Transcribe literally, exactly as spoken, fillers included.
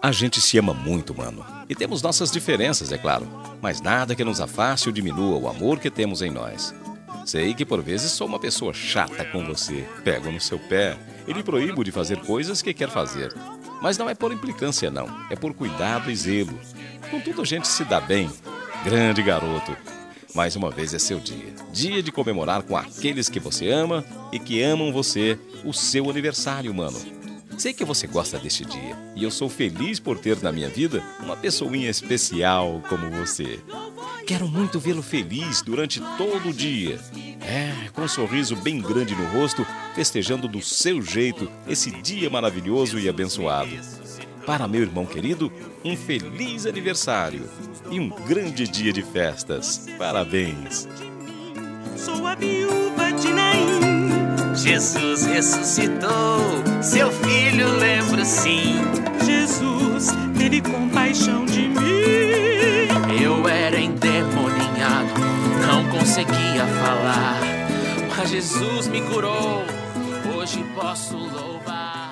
A gente se ama muito, mano. E temos nossas diferenças, é claro. Mas nada que nos afaste ou diminua o amor que temos em nós. Sei que por vezes sou uma pessoa chata com você. Pego no seu pé e lhe proíbo de fazer coisas que quer fazer. Mas não é por implicância, não. É por cuidado e zelo. Com tudo a gente se dá bem. Grande garoto. Mais uma vez é seu dia. Dia de comemorar com aqueles que você ama e que amam você o seu aniversário, mano. Sei que você gosta deste dia e eu sou feliz por ter na minha vida uma pessoinha especial como você. Quero muito vê-lo feliz durante todo o dia. É, com um sorriso bem grande no rosto, festejando do seu jeito esse dia maravilhoso e abençoado. Para meu irmão querido, um feliz aniversário e um grande dia de festas. Parabéns! Sou a viúva de Naim. Jesus ressuscitou, seu filho lembro sim. Jesus teve compaixão de mim. Eu era endemoniado, não conseguia falar, mas Jesus me curou, hoje posso louvar.